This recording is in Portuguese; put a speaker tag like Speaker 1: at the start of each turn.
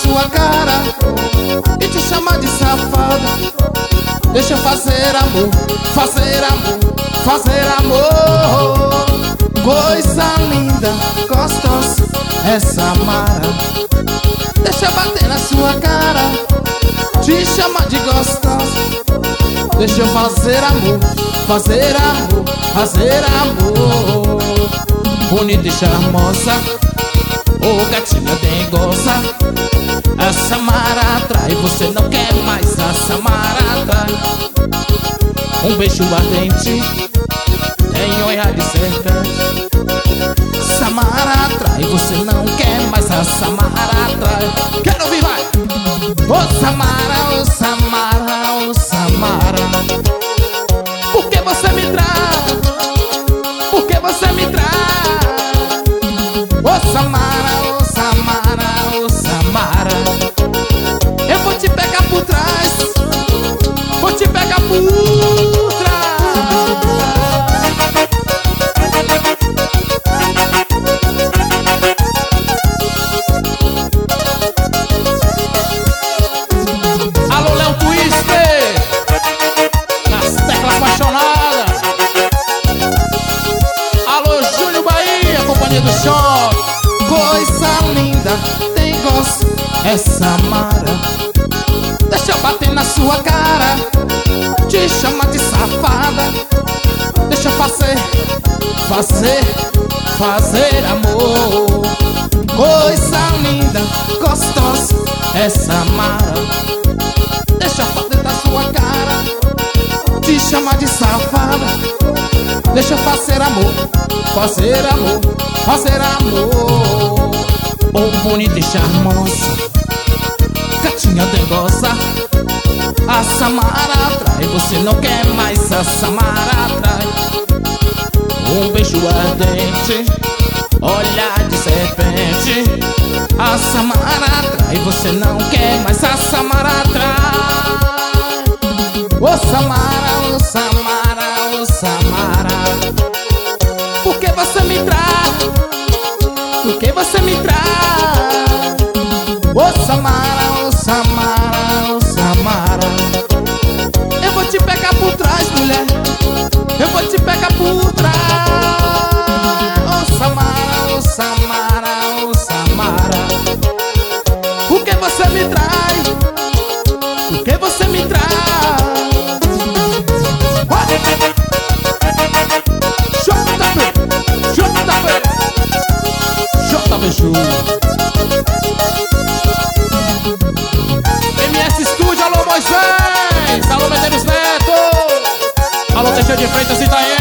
Speaker 1: sua cara e te chamar de safada. Deixa eu fazer amor, fazer amor, fazer amor. Coisa linda, gostosa, essa mara. Deixa eu bater na sua cara, te chamar de gostosa. Deixa eu fazer amor, fazer amor, fazer amor. Bonita e charmosa, ô gatinha dengosa. Essa mara atrai, você não quer mais. Essa mara atrai. Um beijo ardente, tem olhar de serpente. Essa mara atrai, você não quer mais. Essa mara atrai. Quero ouvir, vai! Ô Samara, ô Samara, ô Samara. Por que você me traz? Por que você me traz? Ô Samara, ô Samara, ô Samara. Eu vou te pegar por trás, vou te pegar por trás. Alô, Léo Twister, nas teclas apaixonadas. Alô, Júnior Bahia, companhia do show. Coisa linda, tem gosto, essa mara. Deixa eu bater na sua cara, te chamar de safada. Deixa eu fazer, fazer, fazer amor. Coisa linda, gostosa, essa mara. Deixa eu bater na sua cara, te chamar de safada. Deixa eu fazer amor, fazer amor, fazer amor. Oh, bonita e charmosa, gatinha dengosa. A Samara atrai, você não quer mais. A Samara atrai. Um beijo ardente, olhar de serpente. A Samara atrai, você não quer mais. A Samara atrai. Ô Samara, ô Samara, ô Samara. Por que você me traz? Por que você me traz? Ô Samara, ô Samara, ô Samara. Eu vou te pegar por trás, mulher. Eu vou te pegar por trás. Ô Samara, ô Samara, ô Samara. Por que você me traz? Por que você me traz? MS Studio, alô Moisés, alô Medeiros Neto, alô Teixeira de Freitas e Itaém.